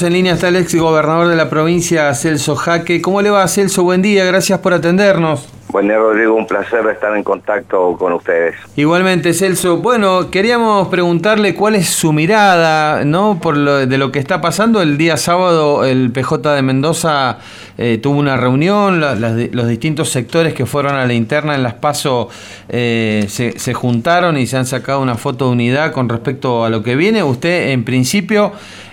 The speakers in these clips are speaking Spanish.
tenemos en línea hasta el ex gobernador de la provincia, Celso Jaque. ¿Cómo le va, Celso? Buen día, gracias por atendernos. Buen día, Rodrigo, un placer estar en contacto con ustedes. Igualmente, Celso. Bueno, queríamos preguntarle cuál es su mirada, ¿no? De lo que está pasando. El día sábado el PJ de Mendoza tuvo una reunión, los distintos sectores que fueron a la interna en las PASO se juntaron y se han sacado una foto de unidad con respecto a lo que viene. Usted, en principio,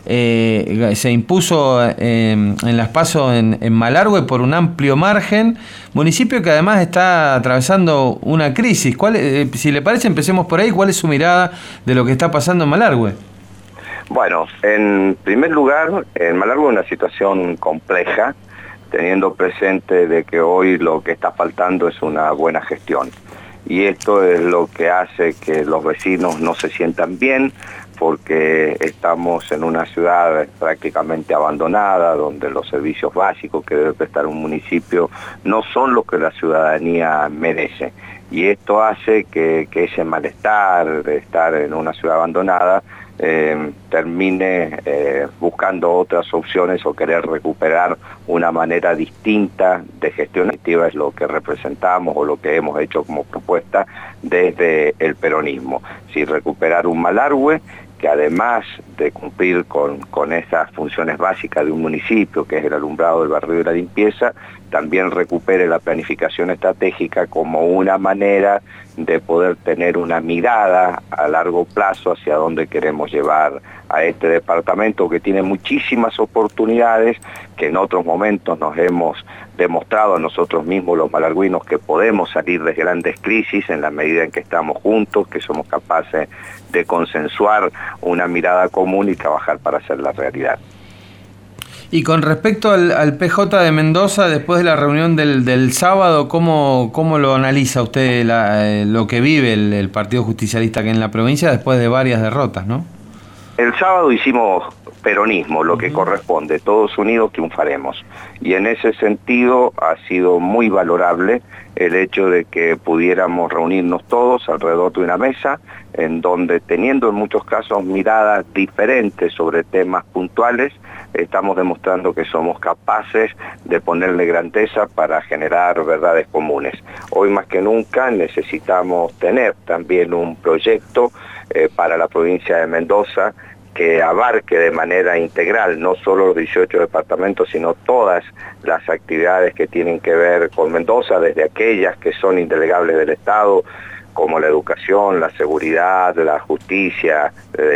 se impuso en las PASO en Malargüe por un amplio margen, municipio que además está atravesando una crisis. Si le parece, empecemos por ahí. ¿Cuál es su mirada de lo que está pasando en Malargüe? Bueno, en primer lugar, en Malargüe es una situación compleja, teniendo presente de que hoy lo que está faltando es una buena gestión. Y esto es lo que hace que los vecinos no se sientan bien, porque estamos en una ciudad prácticamente abandonada, donde los servicios básicos que debe prestar un municipio no son los que la ciudadanía merece. Y esto hace que ese malestar de estar en una ciudad abandonada termine buscando otras opciones o querer recuperar una manera distinta de gestión activa. Es lo que representamos o lo que hemos hecho como propuesta desde el peronismo. Si recuperar un Malargüe que además de cumplir con esas funciones básicas de un municipio, que es el alumbrado del barrio y la limpieza, también recupere la planificación estratégica como una manera de poder tener una mirada a largo plazo hacia dónde queremos llevar a este departamento, que tiene muchísimas oportunidades, que en otros momentos nos hemos demostrado a nosotros mismos los malargüinos que podemos salir de grandes crisis en la medida en que estamos juntos, que somos capaces de consensuar una mirada común y trabajar para hacerla realidad. Y con respecto al PJ de Mendoza, después de la reunión del sábado, ¿cómo lo analiza usted lo que vive el Partido Justicialista aquí en la provincia después de varias derrotas, ¿no? El sábado hicimos peronismo, lo que corresponde, todos unidos triunfaremos. Y en ese sentido ha sido muy valorable el hecho de que pudiéramos reunirnos todos alrededor de una mesa, en donde, teniendo en muchos casos miradas diferentes sobre temas puntuales, estamos demostrando que somos capaces de ponerle grandeza para generar verdades comunes. Hoy más que nunca necesitamos tener también un proyecto para la provincia de Mendoza que abarque de manera integral no solo los 18 departamentos, sino todas las actividades que tienen que ver con Mendoza, desde aquellas que son indelegables del Estado, como la educación, la seguridad, la justicia,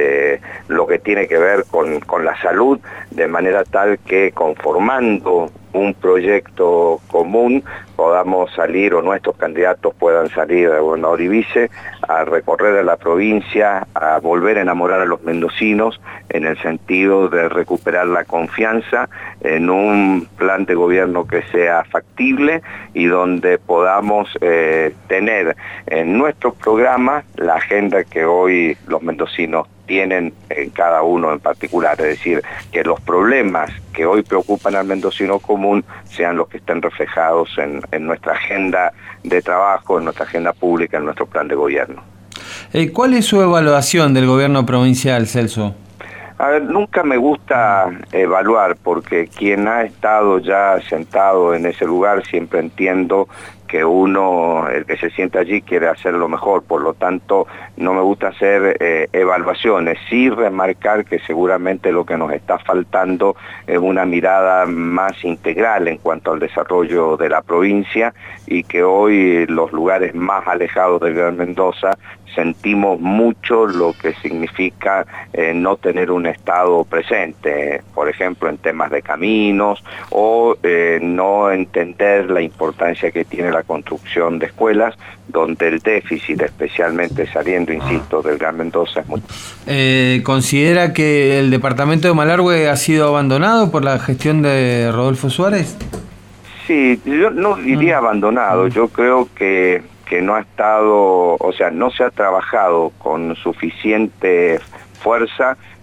lo que tiene que ver con la salud, de manera tal que conformando un proyecto común podamos salir, o nuestros candidatos puedan salir de gobernador y vice, a recorrer la provincia, a volver a enamorar a los mendocinos en el sentido de recuperar la confianza en un plan de gobierno que sea factible y donde podamos tener en nuestro programa la agenda que hoy los mendocinos tienen en cada uno en particular, es decir, que los problemas que hoy preocupan al mendocino común sean los que estén reflejados en nuestra agenda de trabajo, en nuestra agenda pública, en nuestro plan de gobierno. ¿Cuál es su evaluación del gobierno provincial, Celso? A ver, nunca me gusta evaluar, porque quien ha estado ya sentado en ese lugar siempre entiendo que uno, el que se sienta allí, quiere hacer lo mejor. Por lo tanto, no me gusta hacer evaluaciones, sí remarcar que seguramente lo que nos está faltando es una mirada más integral en cuanto al desarrollo de la provincia, y que hoy los lugares más alejados del Gran Mendoza sentimos mucho lo que significa no tener un Estado presente, por ejemplo en temas de caminos, o no entender la importancia que tiene la construcción de escuelas, donde el déficit, especialmente saliendo, insisto, del Gran Mendoza, es muy... ¿Considera que el departamento de Malargüe ha sido abandonado por la gestión de Rodolfo Suárez? Sí, yo no diría abandonado, yo creo que no ha estado, o sea, no se ha trabajado con suficiente fuerza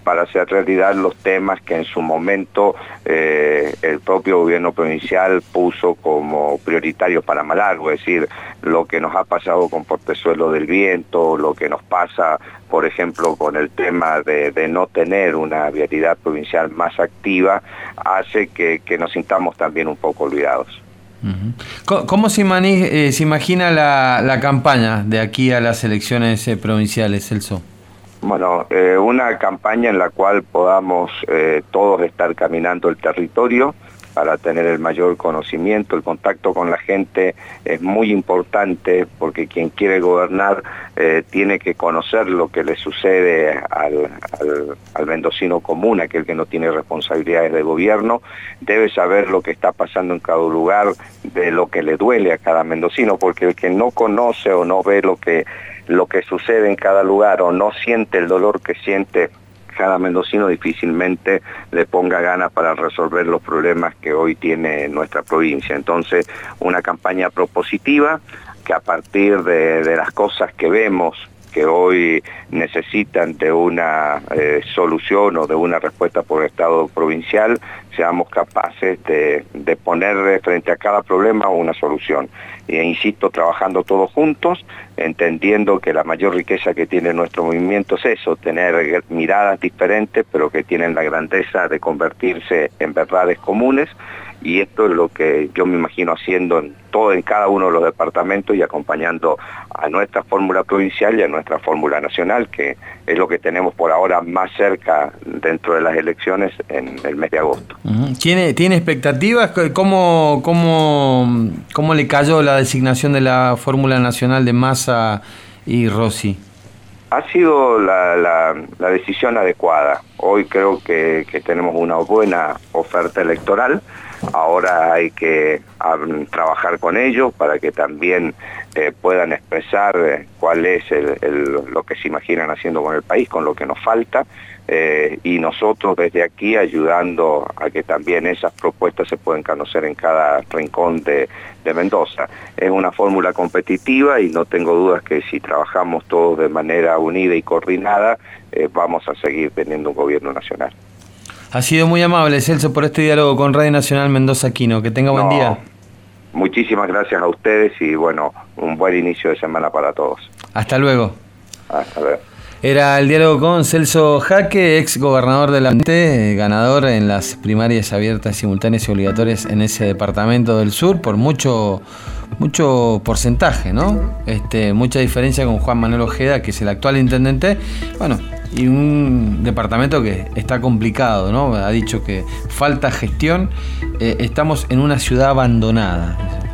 para hacer realidad los temas que en su momento el propio gobierno provincial puso como prioritarios para Malargüe, es decir, lo que nos ha pasado con Portezuelo del Viento, lo que nos pasa, por ejemplo, con el tema de no tener una vialidad provincial más activa, hace que nos sintamos también un poco olvidados. ¿Cómo se imagina la campaña de aquí a las elecciones provinciales, Celso? Bueno, una campaña en la cual podamos todos estar caminando el territorio para tener el mayor conocimiento. El contacto con la gente es muy importante porque quien quiere gobernar tiene que conocer lo que le sucede al mendocino común, aquel que no tiene responsabilidades de gobierno, debe saber lo que está pasando en cada lugar, de lo que le duele a cada mendocino, porque el que no conoce o no ve lo que sucede en cada lugar o no siente el dolor que siente cada mendocino, difícilmente le ponga ganas para resolver los problemas que hoy tiene nuestra provincia. Entonces, una campaña propositiva que a partir de las cosas que vemos que hoy necesitan de una solución o de una respuesta por el Estado provincial, seamos capaces de poner frente a cada problema una solución. E insisto, trabajando todos juntos, entendiendo que la mayor riqueza que tiene nuestro movimiento es eso, tener miradas diferentes, pero que tienen la grandeza de convertirse en verdades comunes, y esto es lo que yo me imagino haciendo en cada uno de los departamentos y acompañando a nuestra fórmula provincial y a nuestra fórmula nacional, que es lo que tenemos por ahora más cerca dentro de las elecciones en el mes de agosto. ¿Tiene expectativas? ¿Cómo le cayó la designación de la fórmula nacional de Massa y Rossi? Ha sido la decisión adecuada. Hoy creo que tenemos una buena oferta electoral. Ahora hay que trabajar con ellos para que también puedan expresar cuál es lo que se imaginan haciendo con el país, con lo que nos falta, y nosotros desde aquí ayudando a que también esas propuestas se puedan conocer en cada rincón de Mendoza. Es una fórmula competitiva y no tengo dudas que si trabajamos todos de manera unida y coordinada, vamos a seguir teniendo un gobierno nacional. Ha sido muy amable, Celso, por este diálogo con Radio Nacional Mendoza Quino. Que tenga buen día. Muchísimas gracias a ustedes y bueno, un buen inicio de semana para todos. Hasta luego. Hasta luego. Era el diálogo con Celso Jaque, ex gobernador de la Mente, ganador en las primarias abiertas, simultáneas y obligatorias en ese departamento del sur por mucho porcentaje, ¿no? Mucha diferencia con Juan Manuel Ojeda, que es el actual intendente. Bueno, y un departamento que está complicado, ¿no? Ha dicho que falta gestión. Estamos en una ciudad abandonada.